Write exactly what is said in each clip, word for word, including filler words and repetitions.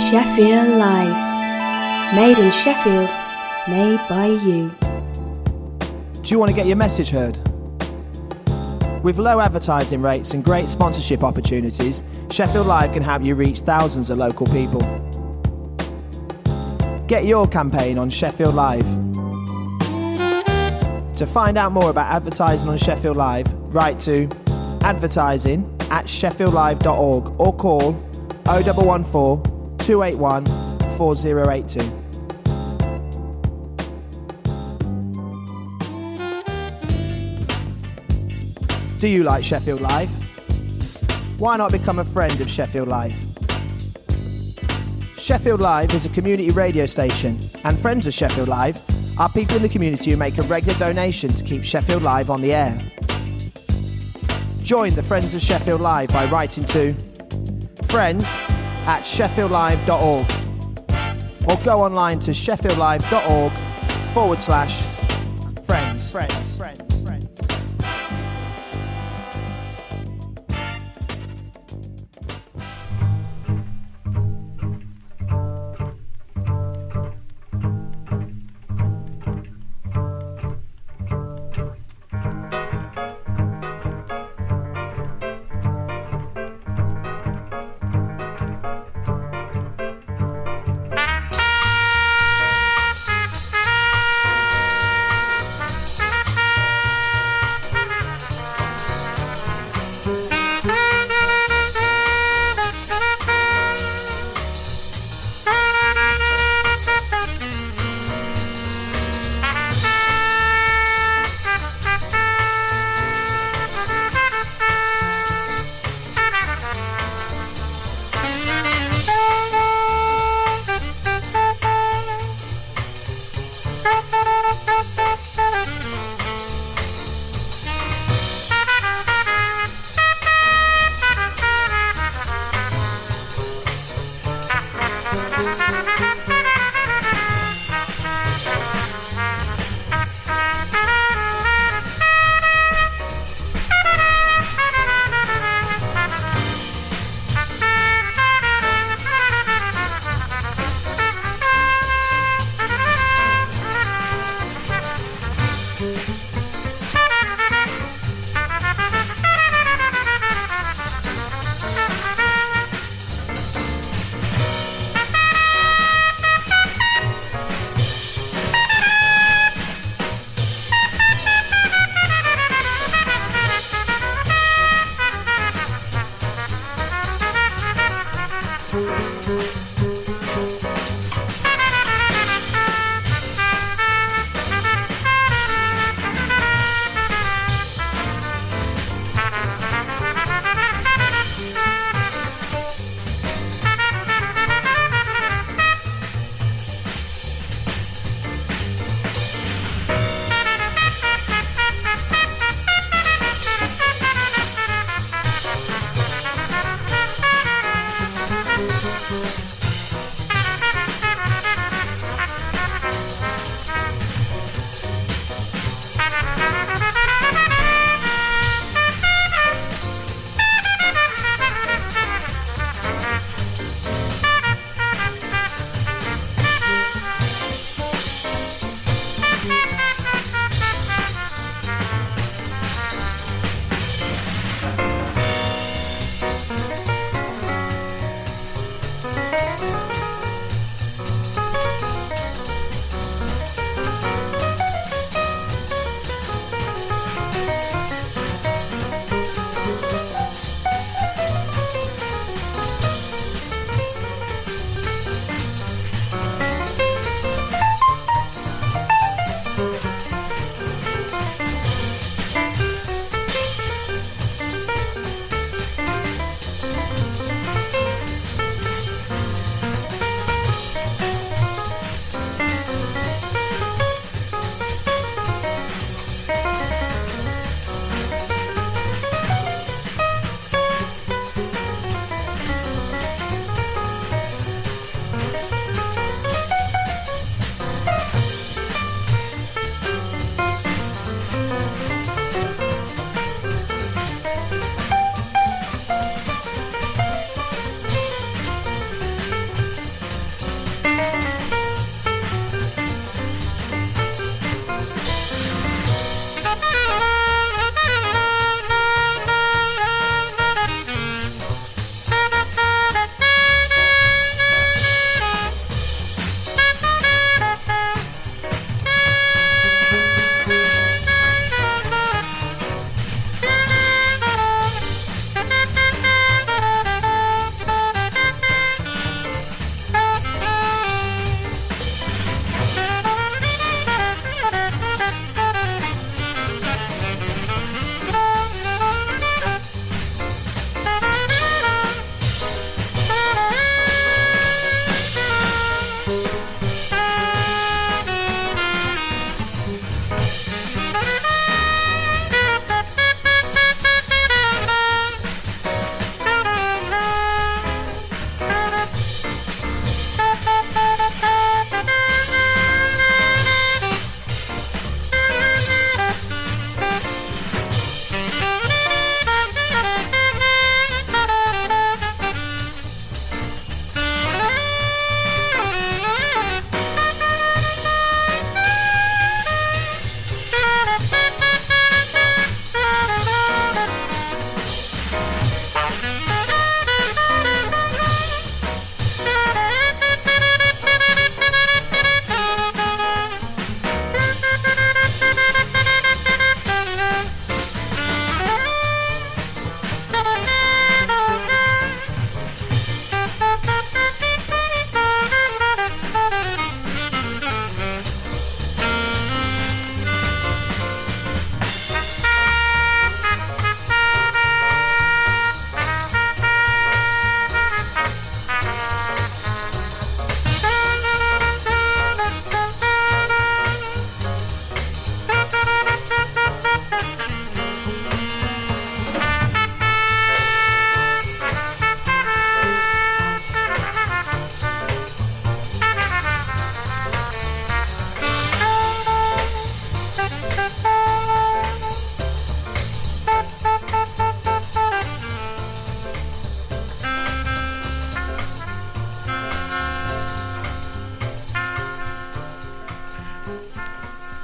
Sheffield Live. Made in Sheffield, made by you. Do you want to get your message heard? With low advertising rates and great sponsorship opportunities, Sheffield Live can help you reach thousands of local people. Get your campaign on Sheffield Live. To find out more about advertising on Sheffield Live, write to advertising at sheffield live dot org or call oh one one four, two eight one, four oh eight two. Do you like Sheffield Live? Why not become a friend of Sheffield Live? Sheffield Live is a community radio station, and friends of Sheffield Live are people in the community who make a regular donation to keep Sheffield Live on the air. Join the Friends of Sheffield Live by writing to friends at sheffield live dot org or go online to sheffield live dot org forward slash friends. Friends. Friends.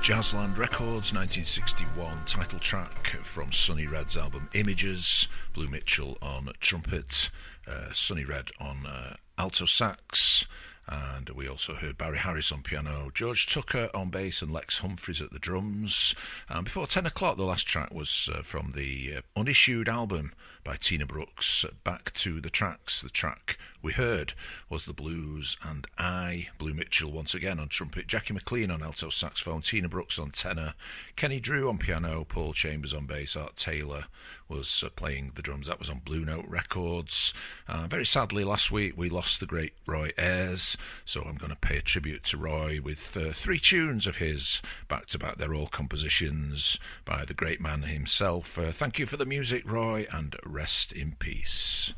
Jazzland Records, nineteen sixty-one, title track from Sonny Red's album Images, Blue Mitchell on trumpet, uh, Sonny Red on uh, alto sax, and we also heard Barry Harris on piano, George Tucker on bass and Lex Humphries at the drums. And before ten o'clock, the last track was uh, from the uh, unissued album by Tina Brooks, Back to the Tracks. The track we heard was The Blues and I. Blue Mitchell once again on trumpet, Jackie McLean on alto saxophone, Tina Brooks on tenor, Kenny Drew on piano, Paul Chambers on bass, Art Taylor was uh, playing the drums. That was on Blue Note Records. Uh, very sadly, last week we lost the great Roy Ayers, so I'm going to pay a tribute to Roy with uh, three tunes of his back to back. They're all compositions by the great man himself. Uh, thank you for the music, Roy, and rest in peace.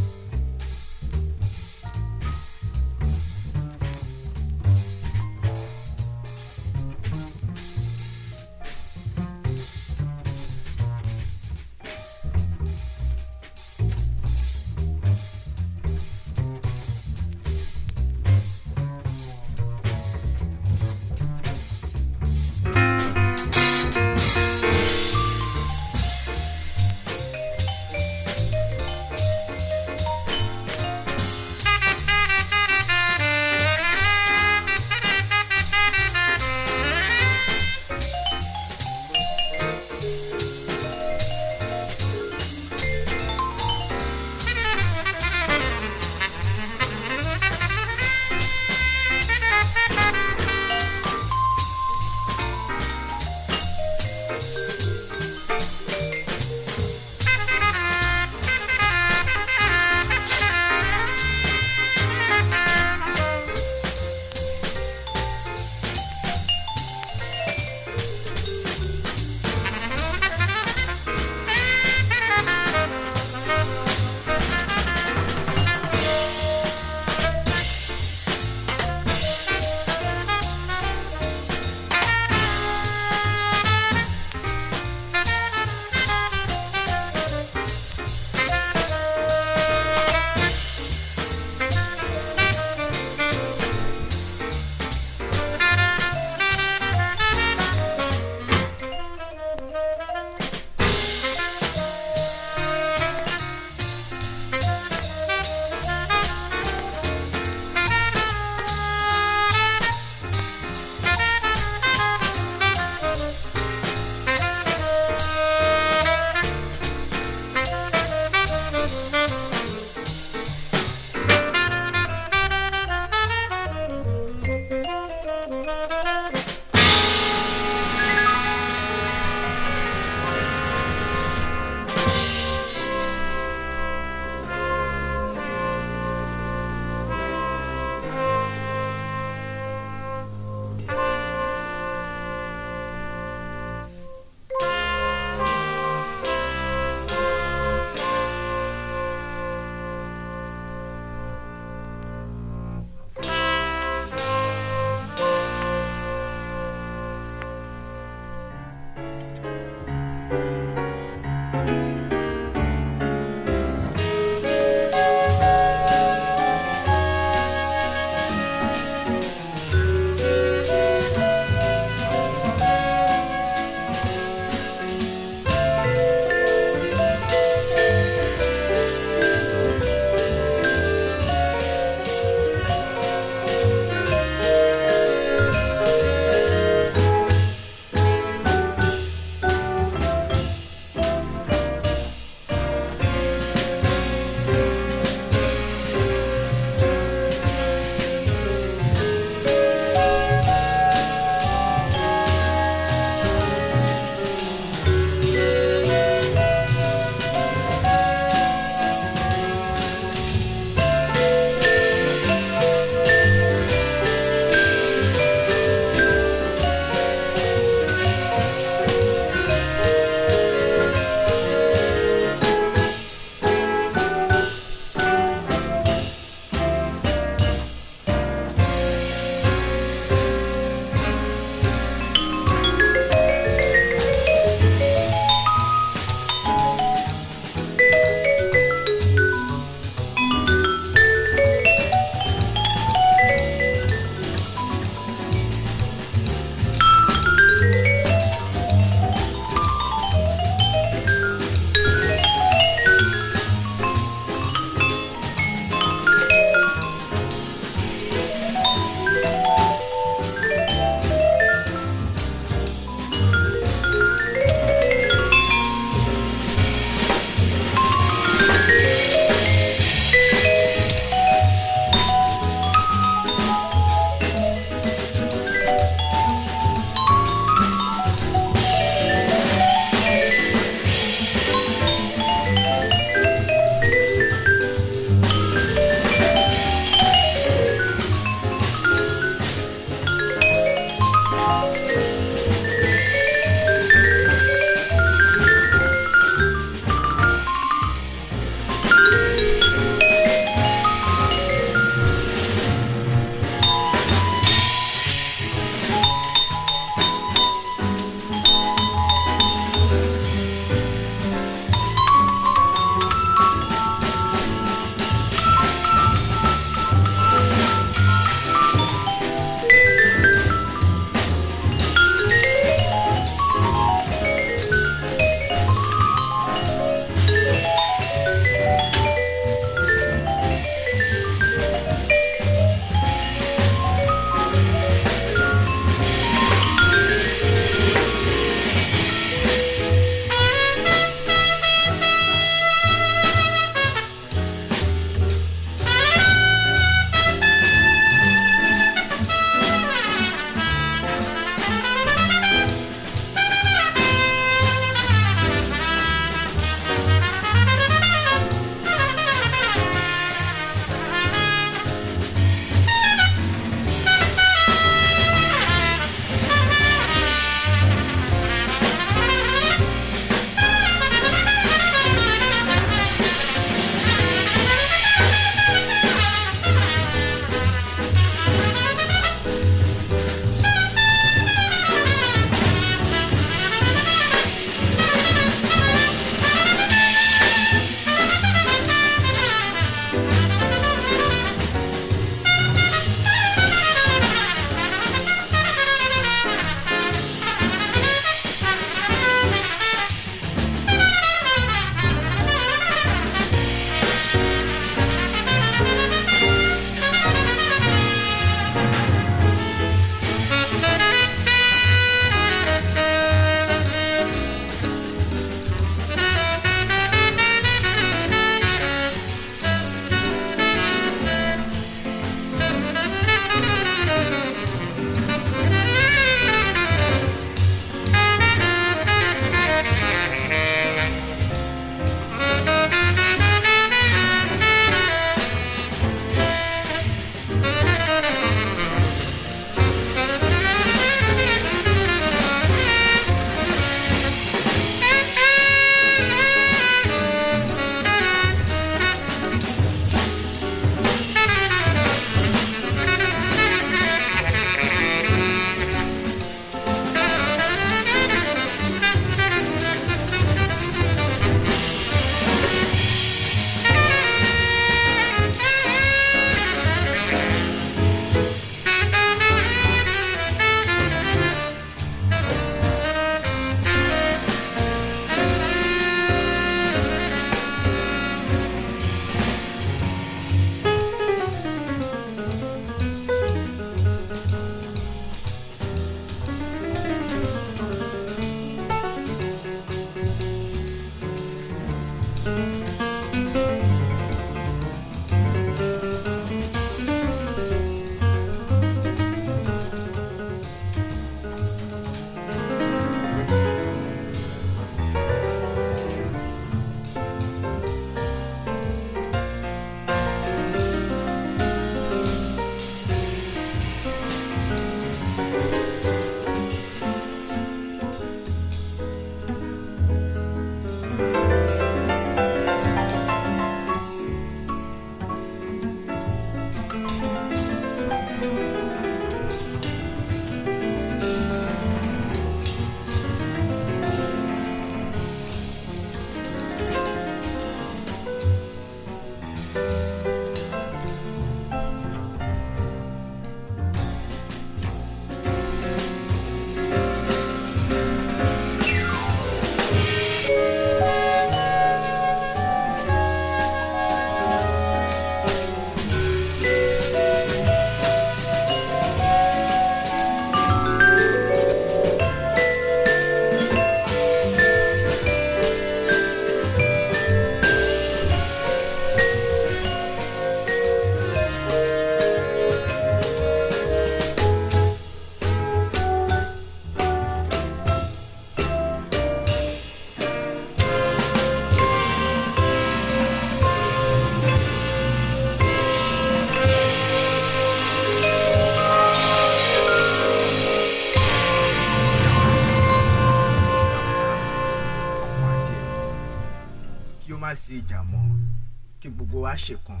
má sí ìjà mọ́ kí gbogbo wa ṣe kan.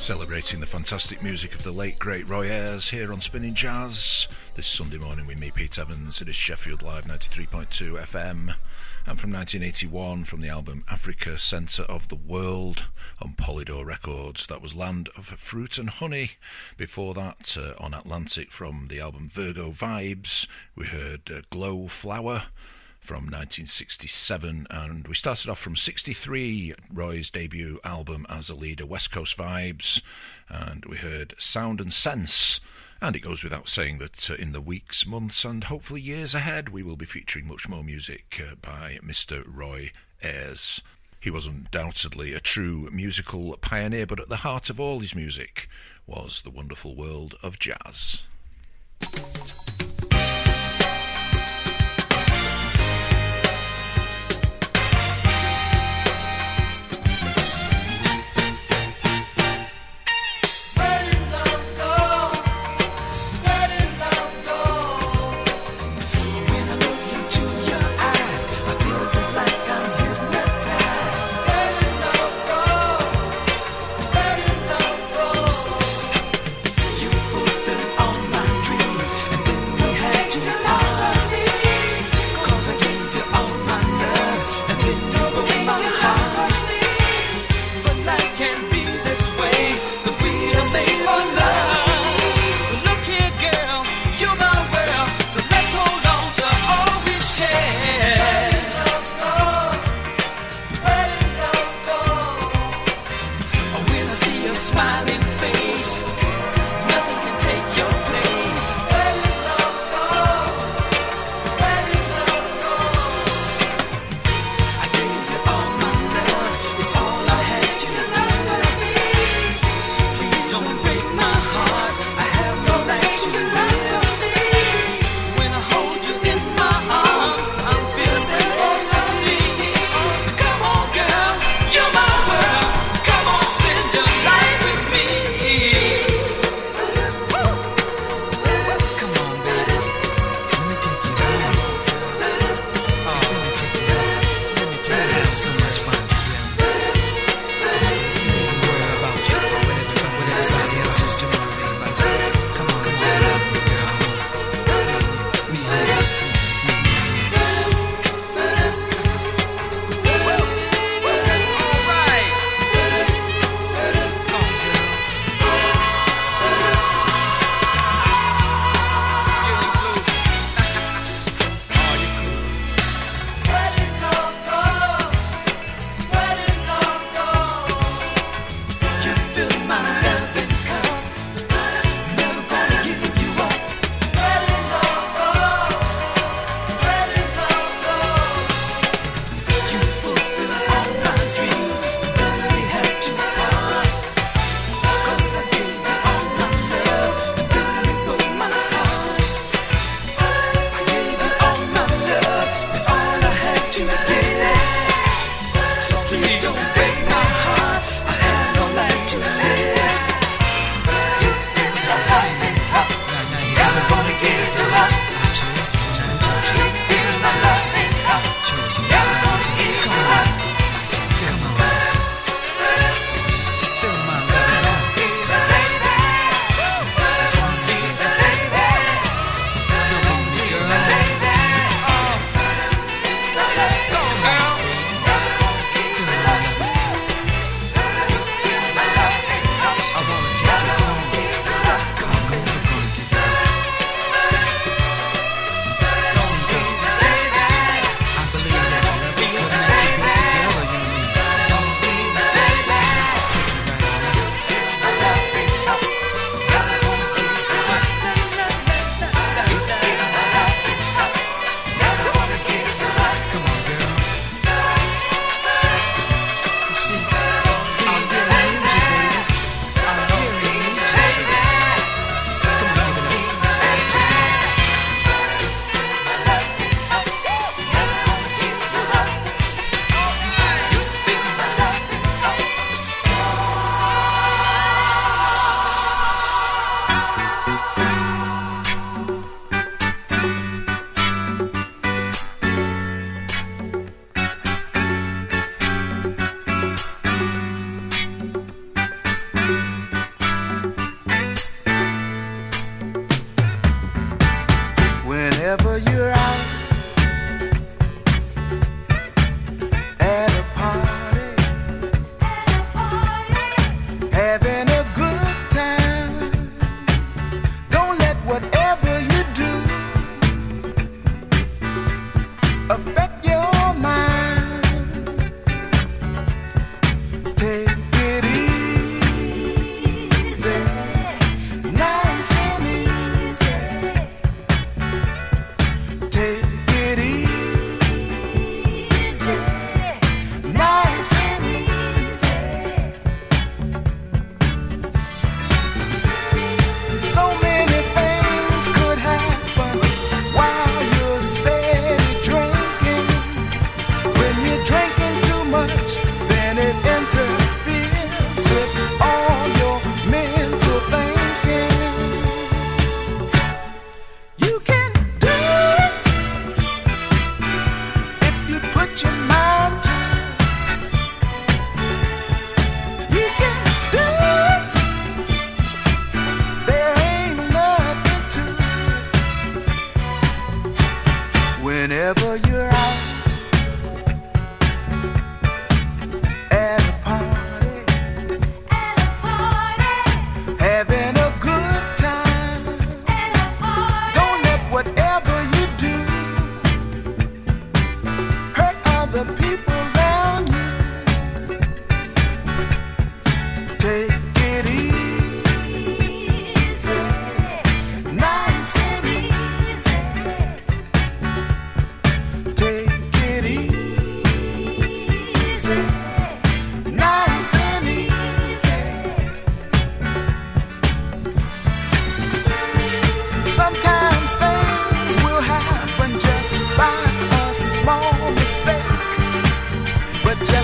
Celebrating the fantastic music of the late great Roy Ayers here on Spinning Jazz this Sunday morning with me, Pete Evans. It is Sheffield Live ninety-three point two F M, and from nineteen eighty-one, from the album Africa, Centre of the World on Polydor Records, that was Land of Fruit and Honey. Before that, uh, on Atlantic, from the album Virgo Vibes, we heard uh, Glow Flower from nineteen sixty-seven, and we started off from sixty-three, Roy's debut album as a leader, West Coast Vibes, and we heard Sound and Sense. And it goes without saying that uh, in the weeks, months, and hopefully years ahead, we will be featuring much more music uh, by Mister Roy Ayers. He was undoubtedly a true musical pioneer, but at the heart of all his music was the wonderful world of jazz. Fulfill all my dreams.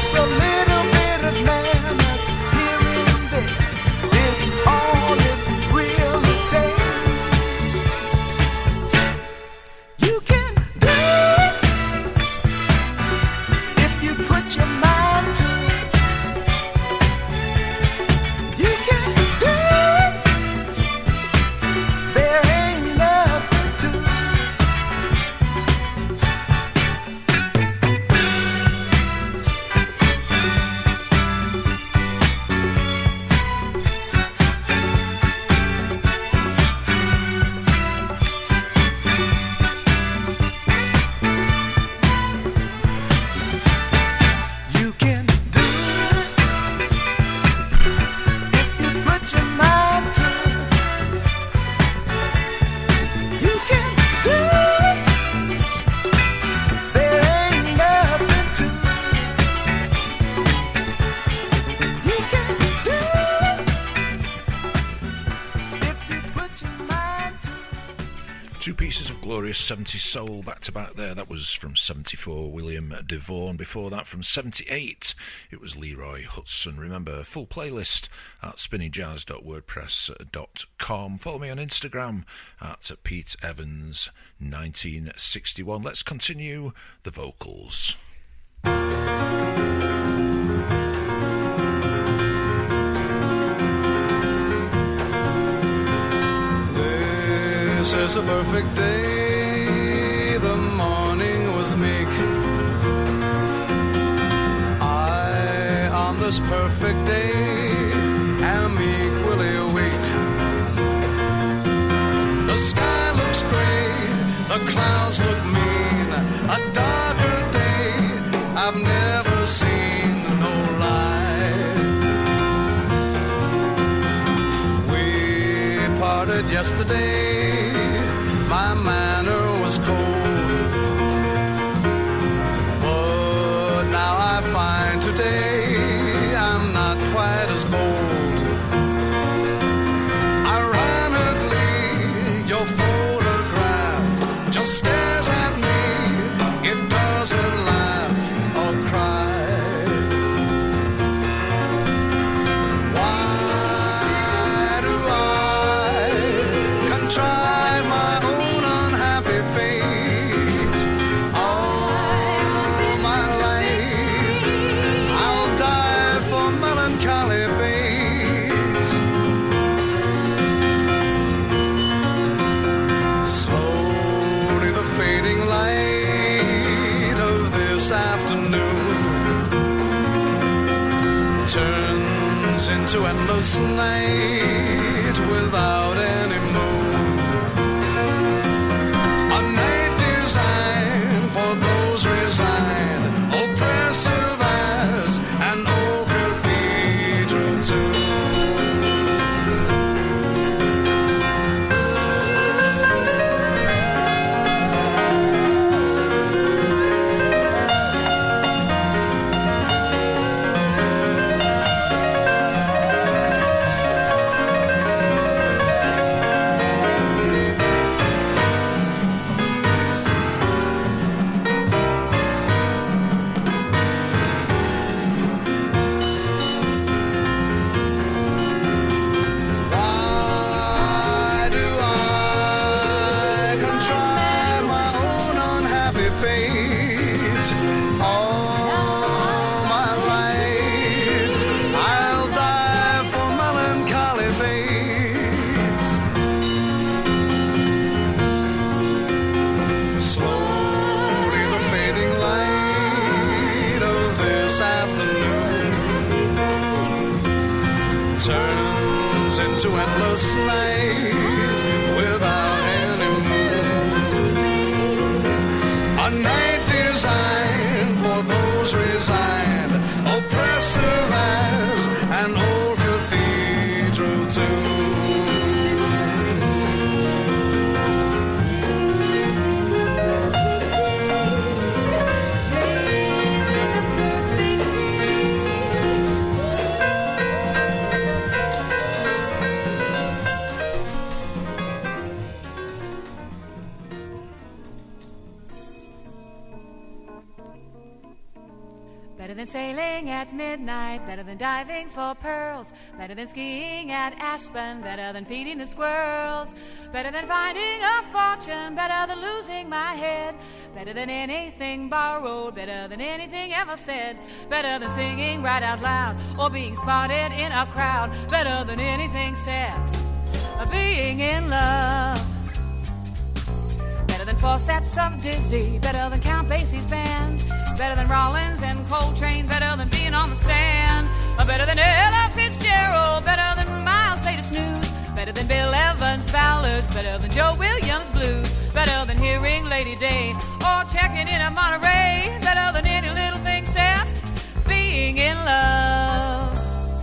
Just a little bit of madness here and there is all it really takes. You can do it if you put your mind to it. You can do it. There ain't nothing to it. You can do it if you put your mind to it. You can do it. There ain't nothing to it. You can do it if you put your mind to it. Two pieces of glorious seventies soul back to back there. That was from seventy-four, William DeVaughn. Before that, from seventy-eight, it was Leroy Hudson. Remember, full playlist at spinning jazz dot wordpress dot com. Follow me on Instagram at Pete Evans nineteen sixty-one. Let's continue the vocals. This is a perfect day. The morning was meek. I, on this perfect day, am equally awake. The sky looks gray, the clouds look mean. A darker day I've never seen, no lie. We parted yesterday, my manner was cold, but now I find today I'm not quite as bold. Ironically, your photograph just stares at me. It doesn't laugh or cry. Why do I contrive my own unhappy fate? All my life I'll die for melancholy fate. Slowly the fading light of this afternoon turns into endless night without any moon. A night designed for those resigned, oppressive as an old cathedral tune. Why do I contrive my own unhappy fate? All my life I'll die for melancholy fates. Slowly the fading light of this afternoon turns into endless night without any moon. A night designed for those resigned, oppressive as an old cathedral tune. This is a perfect day. This is a perfect day. Better than sailing at midnight, better than diving for pearls, better than skiing at Aspen, better than feeding the squirrels, better than finding a fortune, better than losing my head, better than anything borrowed, better than anything ever said, better than singing right out loud or being spotted in a crowd, better than anything said, being in love. Better than four sets of Dizzy, better than Count Basie's band, better than Rollins and Coltrane, better than being on the stand, better than Ella Fitzgerald, better than Miles Davis News, better than Bill Evans ballads, better than Joe Williams blues, better than hearing Lady Day or checking in at Monterey, better than any little thing except being in love.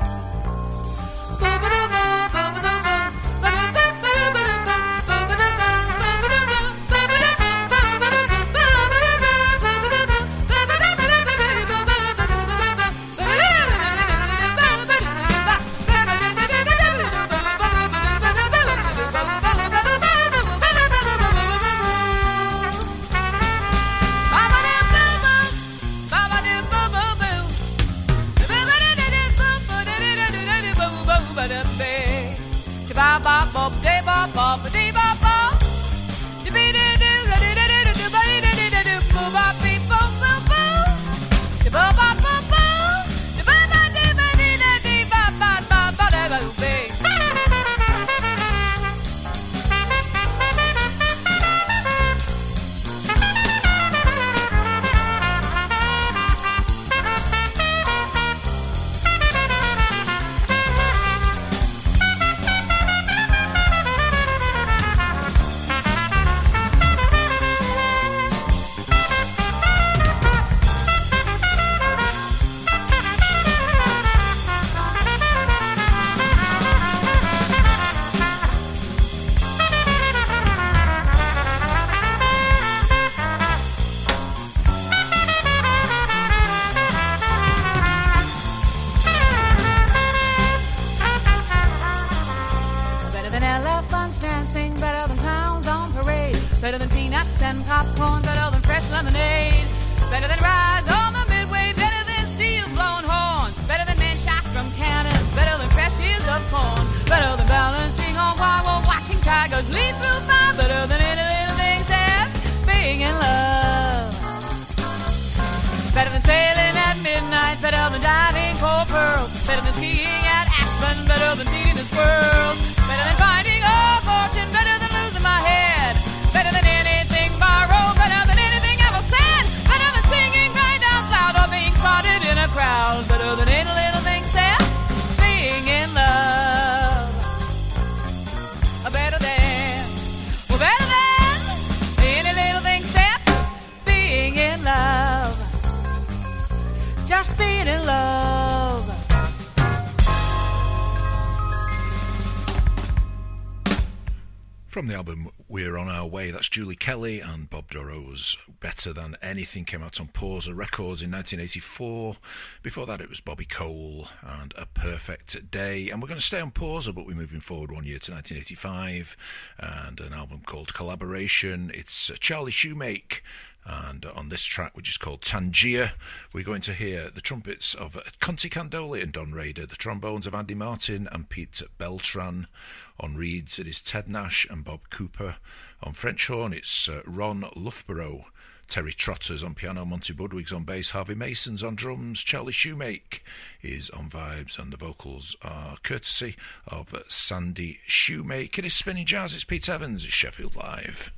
From the album We're On Our Way, that's Julie Kelly and Bob Dorot's Better Than Anything, came out on Pausa Records in nineteen eighty-four. Before that it was Bobby Cole and A Perfect Day. And we're going to stay on Pausa, but we're moving forward one year to nineteen eighty-five and an album called Collaboration. It's Charlie Shoemake. And on this track, which is called Tangier, we're going to hear the trumpets of Conti Candoli and Don Rader, the trombones of Andy Martin and Pete Beltran. On reeds, it is Ted Nash and Bob Cooper. On French horn, it's uh, Ron Loughborough. Terry Trotters on piano, Monty Budwig's on bass, Harvey Mason's on drums, Charlie Shoemake is on vibes, and the vocals are courtesy of uh, Sandy Shoemake. It is Spinning Jazz, it's Pete Evans, it's Sheffield Live.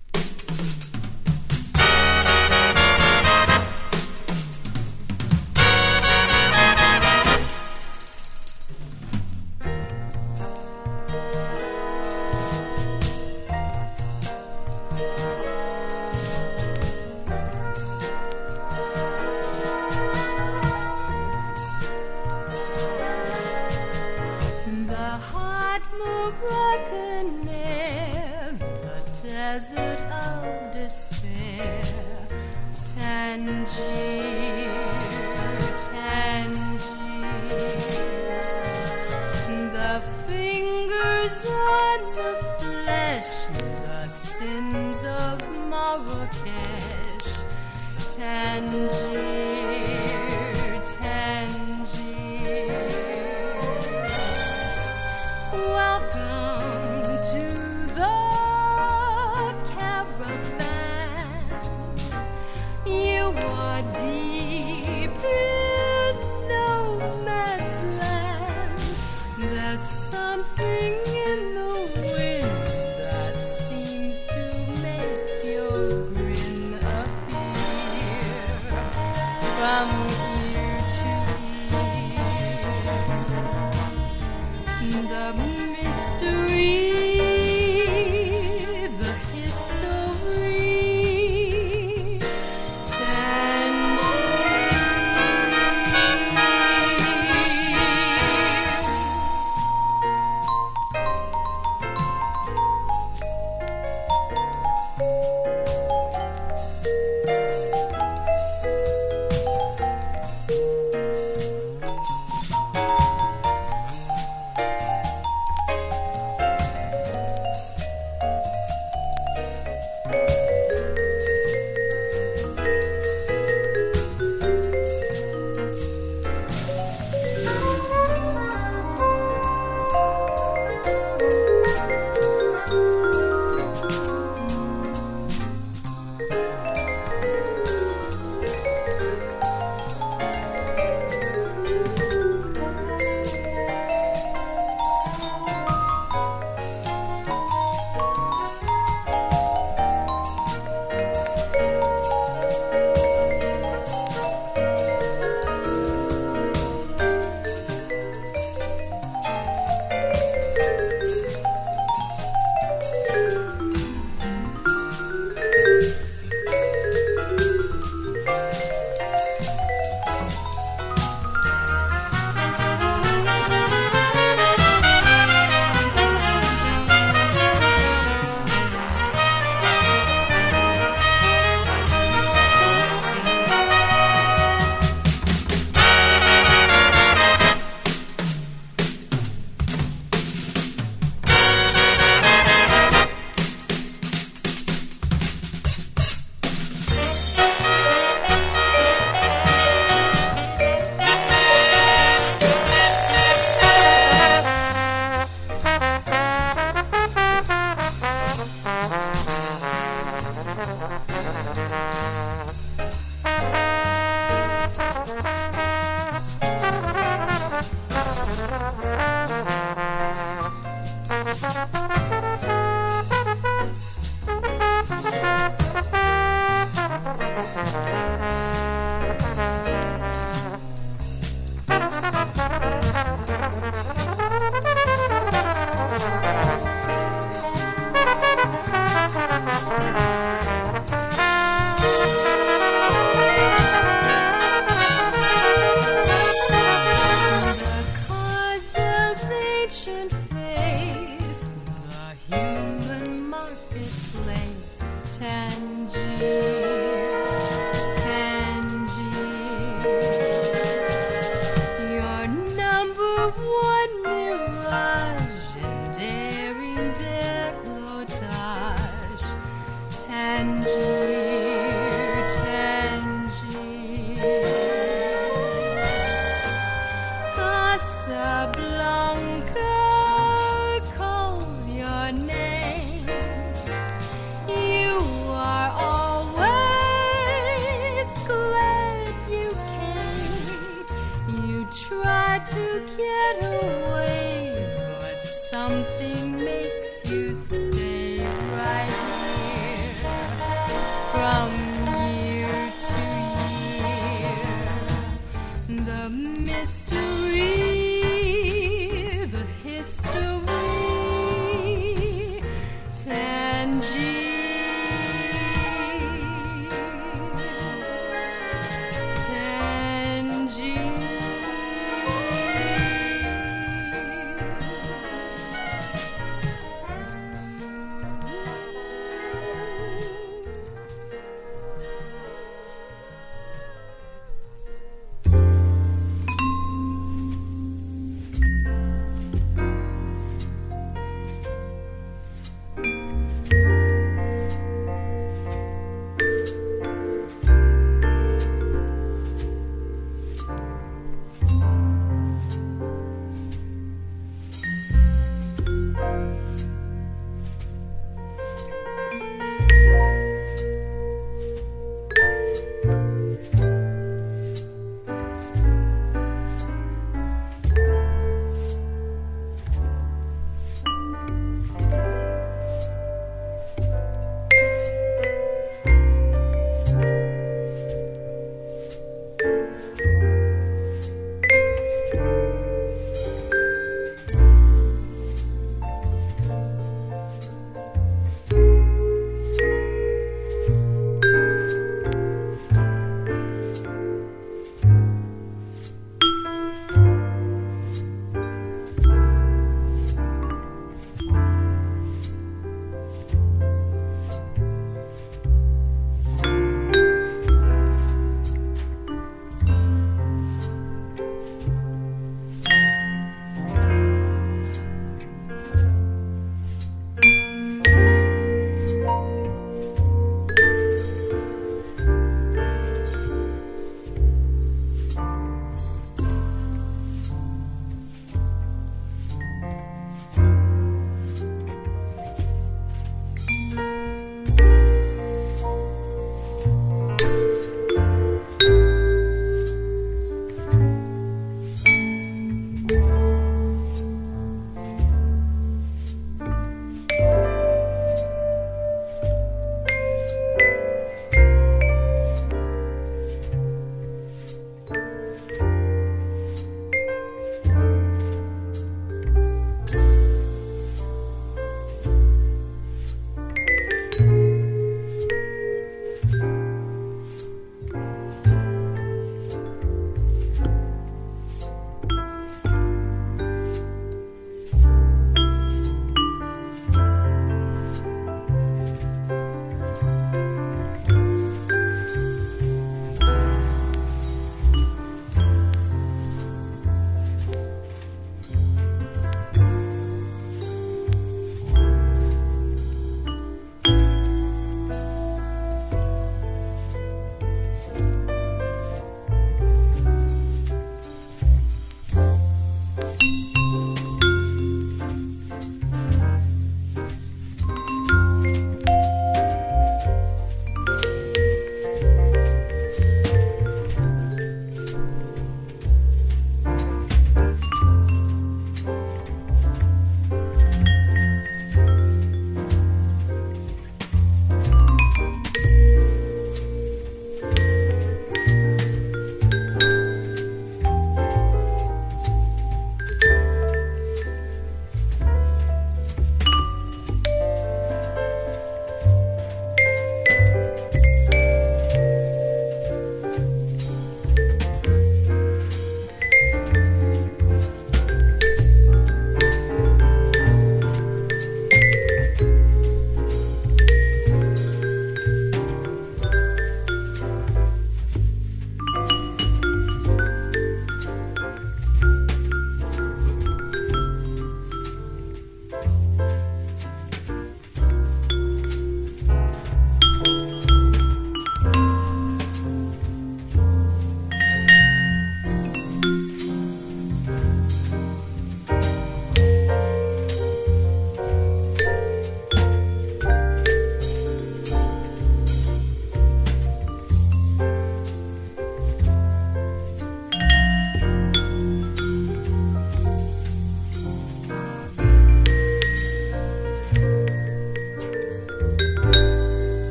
Desert of despair, Tangier, Tangier. The fingers on the flesh, the sins of Marrakesh, Tangier, Tangier. something in the wind that seems to make your grin appear from ear to ear. The mystery, the history, to get away.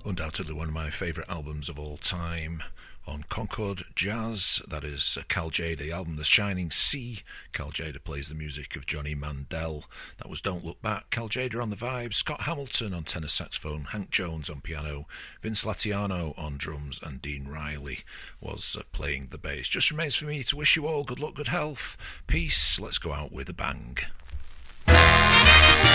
Undoubtedly one of my favourite albums of all time. On Concord Jazz, that is Cal Jada, the album The Shining Sea. Cal Jada plays the music of Johnny Mandel. That was Don't Look Back. Cal Jada on the vibes, Scott Hamilton on tenor saxophone, Hank Jones on piano, Vince Latiano on drums, and Dean Riley was uh, playing the bass. Just remains for me to wish you all good luck, good health, peace. Let's go out with a bang.